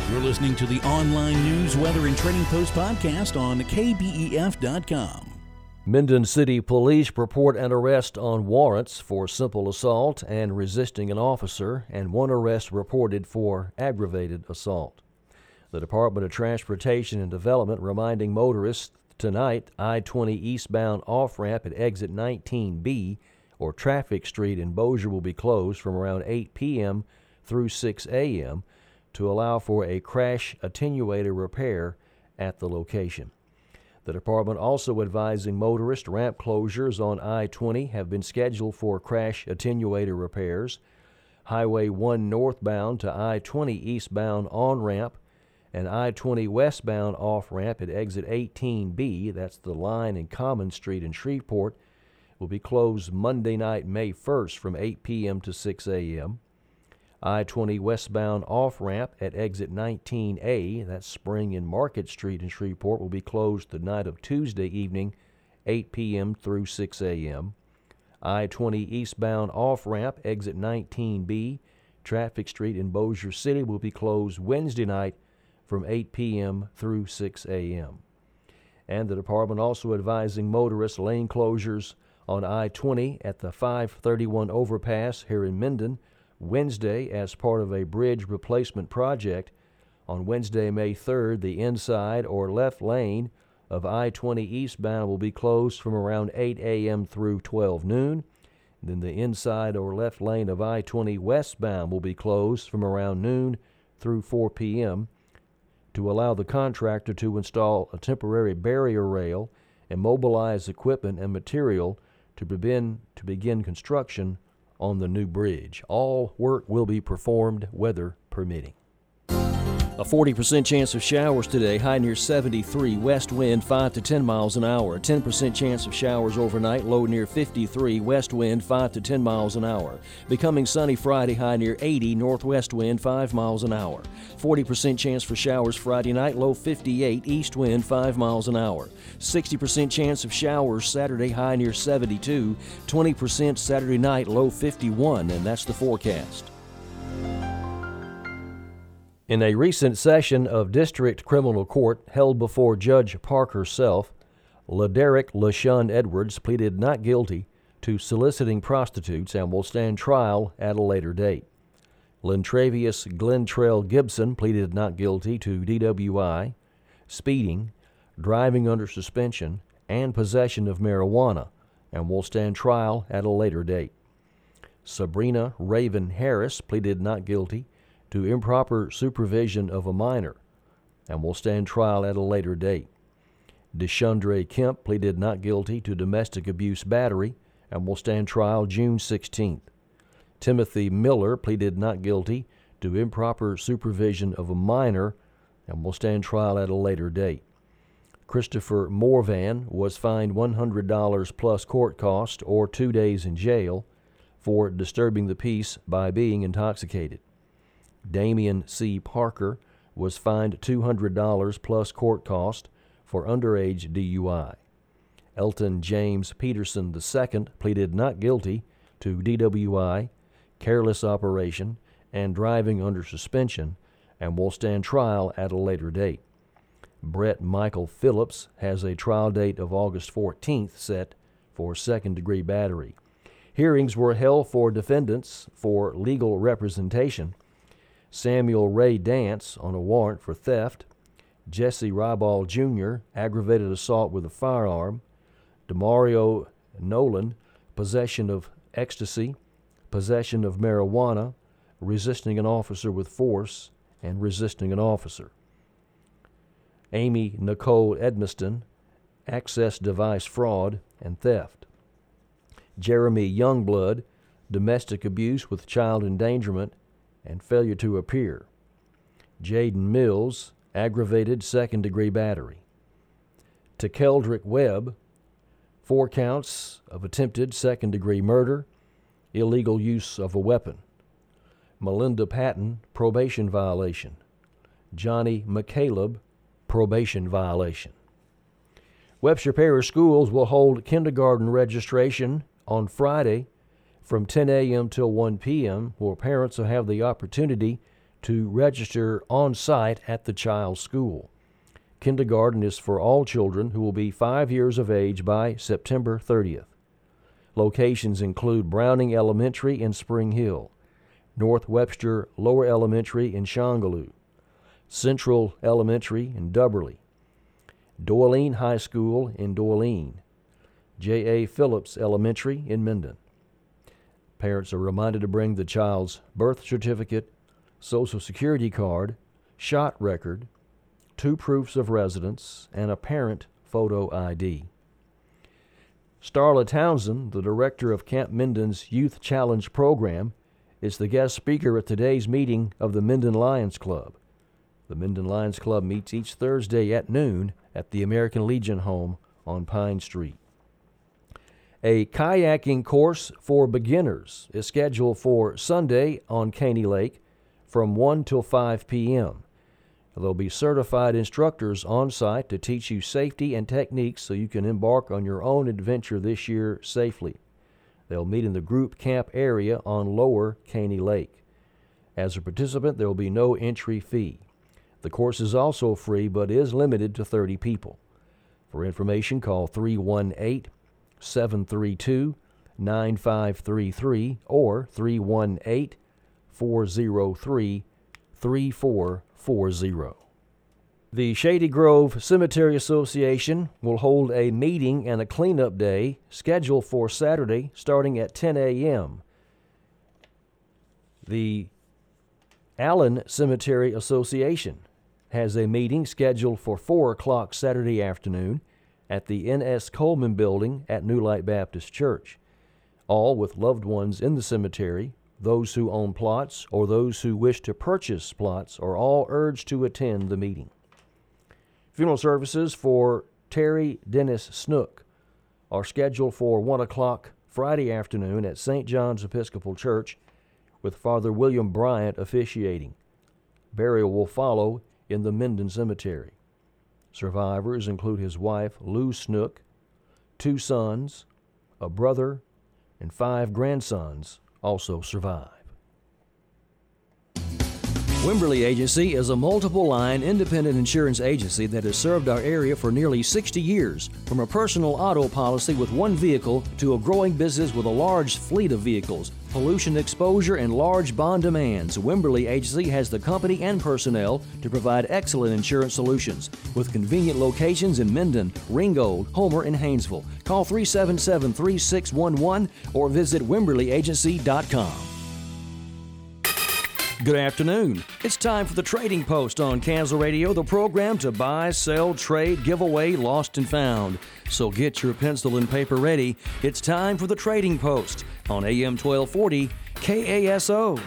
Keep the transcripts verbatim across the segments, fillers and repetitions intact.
You're listening to the online news, weather, and trading post podcast on K B E F dot com. Minden City Police report an arrest on warrants for simple assault and resisting an officer, and one arrest reported for aggravated assault. The Department of Transportation and Development reminding motorists tonight I twenty eastbound off-ramp at exit nineteen B or Traffic Street in Bossier will be closed from around eight p.m. through six a.m. to allow for a crash attenuator repair at the location. The department also advising motorists ramp closures on I twenty have been scheduled for crash attenuator repairs. Highway one northbound to I twenty eastbound on-ramp and I twenty westbound off-ramp at exit eighteen B, that's the line in Common Street in Shreveport, will be closed Monday night, May first from eight p.m. to six a.m. I twenty westbound off-ramp at exit nineteen A, that's Spring and Market Street in Shreveport, will be closed the night of Tuesday evening, eight p.m. through six a.m. I twenty eastbound off-ramp, exit nineteen B, Traffic Street in Bossier City will be closed Wednesday night from eight p.m. through six a.m. And the department also advising motorists lane closures on I twenty at the five thirty-one overpass here in Minden Wednesday as part of a bridge replacement project. On Wednesday, May third, the inside or left lane of I twenty eastbound will be closed from around eight a.m. through twelve noon. Then the inside or left lane of I twenty westbound will be closed from around noon through four p.m. to allow the contractor to install a temporary barrier rail and mobilize equipment and material to begin, to begin construction on the new bridge. All work will be performed, weather permitting. A forty percent chance of showers today, high near seventy-three, west wind five to ten miles an hour. A ten percent chance of showers overnight, low near fifty-three, west wind five to ten miles an hour. Becoming sunny Friday, high near eighty, northwest wind five miles an hour. forty percent chance for showers Friday night, low fifty-eight, east wind five miles an hour. sixty percent chance of showers Saturday, high near seventy-two, twenty percent Saturday night, low fifty-one, and that's the forecast. In a recent session of District Criminal Court held before Judge Parker Self, LaDerrick LaShun Edwards pleaded not guilty to soliciting prostitutes and will stand trial at a later date. Lentravius Glentrail Gibson pleaded not guilty to D W I, speeding, driving under suspension, and possession of marijuana and will stand trial at a later date. Sabrina Raven Harris pleaded not guilty to improper supervision of a minor and will stand trial at a later date. Deshandre Kemp pleaded not guilty to domestic abuse battery and will stand trial June sixteenth. Timothy Miller pleaded not guilty to improper supervision of a minor and will stand trial at a later date. Christopher Morvan was fined one hundred dollars plus court cost or two days in jail for disturbing the peace by being intoxicated. Damian C. Parker was fined two hundred dollars plus court cost for underage D U I. Elton James Peterson the Second pleaded not guilty to D W I, careless operation, and driving under suspension and will stand trial at a later date. Brett Michael Phillips has a trial date of August fourteenth set for second-degree battery. Hearings were held for defendants for legal representation. Samuel Ray Dance on a warrant for theft, Jesse Ryball Junior aggravated assault with a firearm, Demario Nolan possession of ecstasy, possession of marijuana, resisting an officer with force, and resisting an officer. Amy Nicole Edmiston, access device fraud and theft. Jeremy Youngblood, domestic abuse with child endangerment and failure to appear. Jaden Mills, aggravated second-degree battery. Tekeldrick Webb, four counts of attempted second-degree murder, illegal use of a weapon. Melinda Patton, probation violation. Johnny McCaleb, probation violation. Webster Parish Schools will hold kindergarten registration on Friday from ten a.m. till one p.m., where parents will have the opportunity to register on site at the child's school. Kindergarten is for all children who will be five years of age by September thirtieth. Locations include Browning Elementary in Spring Hill, North Webster Lower Elementary in Shongaloo, Central Elementary in Dubberly, Doyline High School in Doyline, J A. Phillips Elementary in Minden. Parents are reminded to bring the child's birth certificate, Social Security card, shot record, two proofs of residence, and a parent photo I D. Starla Townsend, the director of Camp Minden's Youth Challenge program, is the guest speaker at today's meeting of the Minden Lions Club. The Minden Lions Club meets each Thursday at noon at the American Legion home on Pine Street. A kayaking course for beginners is scheduled for Sunday on Caney Lake from one till five p.m. There'll be certified instructors on site to teach you safety and techniques so you can embark on your own adventure this year safely. They'll meet in the group camp area on Lower Caney Lake. As a participant, there will be no entry fee. The course is also free but is limited to thirty people. For information, call three one eight, seven three two, nine five three three or three one eight, four zero three, three four four zero. The Shady Grove Cemetery Association will hold a meeting and a cleanup day scheduled for Saturday starting at ten a.m. The Allen Cemetery Association has a meeting scheduled for four o'clock Saturday afternoon at the N S Coleman Building at New Light Baptist Church. All with loved ones in the cemetery, those who own plots, or those who wish to purchase plots are all urged to attend the meeting. Funeral services for Terry Dennis Snook are scheduled for one o'clock Friday afternoon at Saint John's Episcopal Church, with Father William Bryant officiating. Burial will follow in the Minden Cemetery. Survivors include his wife, Lou Snook, two sons, a brother, and five grandsons also survive. Wimberly Agency is a multiple-line independent insurance agency that has served our area for nearly sixty years. From a personal auto policy with one vehicle to a growing business with a large fleet of vehicles, pollution exposure, and large bond demands, Wimberly Agency has the company and personnel to provide excellent insurance solutions with convenient locations in Minden, Ringgold, Homer, and Haynesville. Call three seven seven, three six one one or visit wimberly agency dot com. Good afternoon. It's time for the Trading Post on Kansas Radio, the program to buy, sell, trade, give away, lost and found. So get your pencil and paper ready. It's time for the Trading Post on A M twelve forty K A S O.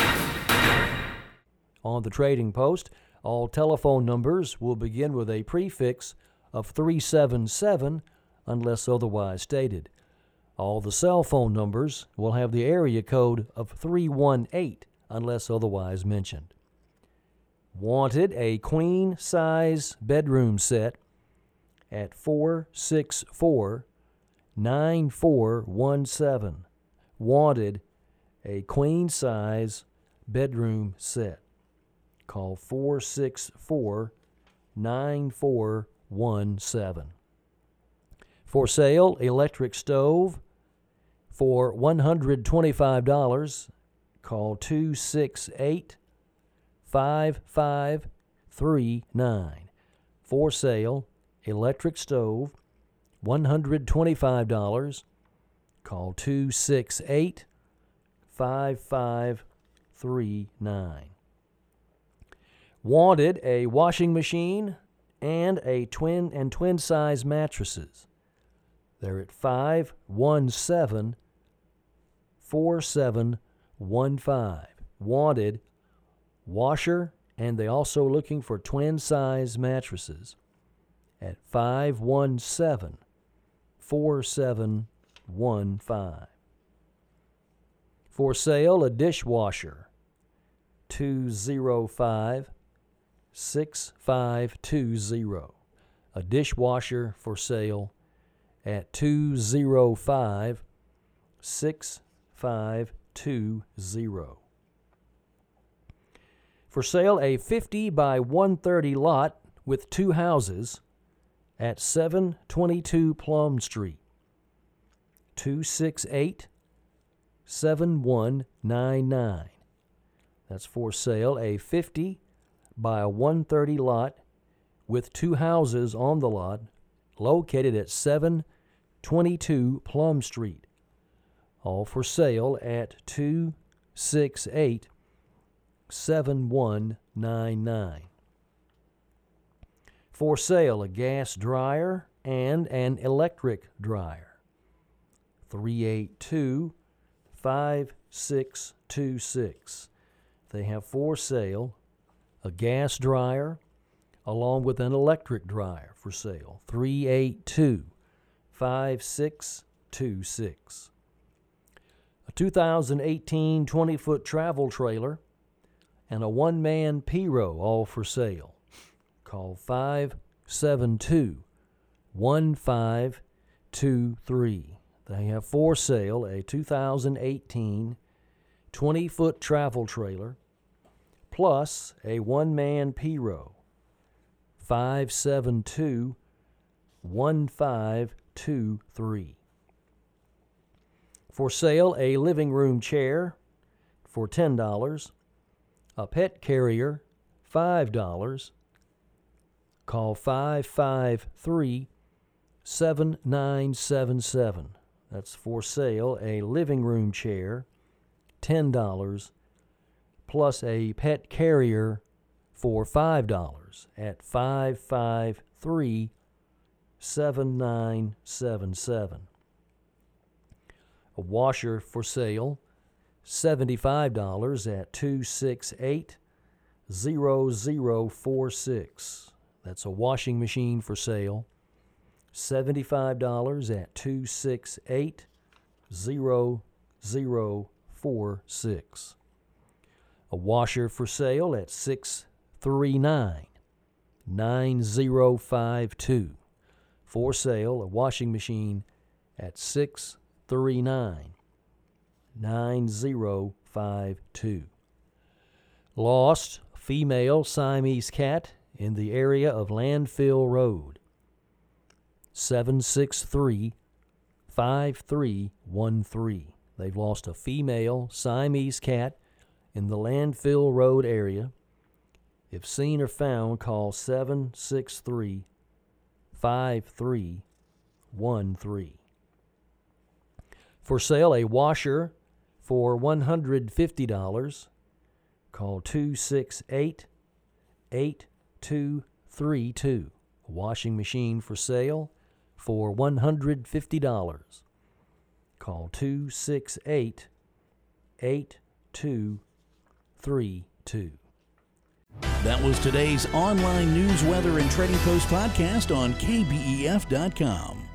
On the Trading Post, all telephone numbers will begin with a prefix of three seven seven unless otherwise stated. All the cell phone numbers will have the area code of three one eight unless otherwise mentioned. Wanted a queen-size bedroom set at four six four, nine four one seven. Wanted a queen-size bedroom set. Call four six four, nine four one seven. For sale, electric stove for one hundred twenty-five dollars. Call two six eight, five five three nine. For sale, electric stove, one hundred twenty-five dollars. Call two six eight, five five three nine. Wanted a washing machine and a twin and twin size mattresses. They're at five one seven, four seven one five. Wanted washer, and they also looking for twin size mattresses at five one seven, four seven one five. For sale, a dishwasher, two zero five, six five two zero. A dishwasher for sale at two zero five, six five two zero. For sale, a fifty by one thirty lot with two houses at seven twenty-two Plum Street. two six eight, seven one nine nine. That's for sale, a fifty by one thirty lot with two houses on the lot located at seven twenty-two Plum Street. All for sale at two six eight, seven one nine nine. For sale, a gas dryer and an electric dryer. three eight two, five six two six. They have for sale a gas dryer along with an electric dryer for sale. three eight two, five six two six. A two thousand eighteen twenty-foot travel trailer and a one-man P-row, all for sale. Call five seven two, one five two three. They have for sale a two thousand eighteen twenty-foot travel trailer plus a one-man P-row. five seven two, one five two three. For sale, a living room chair for ten dollars. A pet carrier, five dollars. Call five five three, seven nine seven seven. That's for sale, a living room chair, ten dollars, plus a pet carrier for five dollars at five five three, seven nine seven seven. A washer for sale, seventy-five dollars at two six eight, zero zero four six. That's a washing machine for sale, seventy-five dollars at two six eight, zero zero four six. A washer for sale at six three nine, nine zero five two. For sale, a washing machine at six three nine, nine zero five two. Lost female Siamese cat in the area of Landfill Road. seven six three, five three one three. They've lost a female Siamese cat in the Landfill Road area. If seen or found, call seven six three, five three one three. For sale, a washer for one hundred fifty dollars. Call two six eight, eight two three two. A washing machine for sale for one hundred fifty dollars. Call two six eight, eight two three two. That was today's online news, weather, and trading post podcast on K B E F dot com.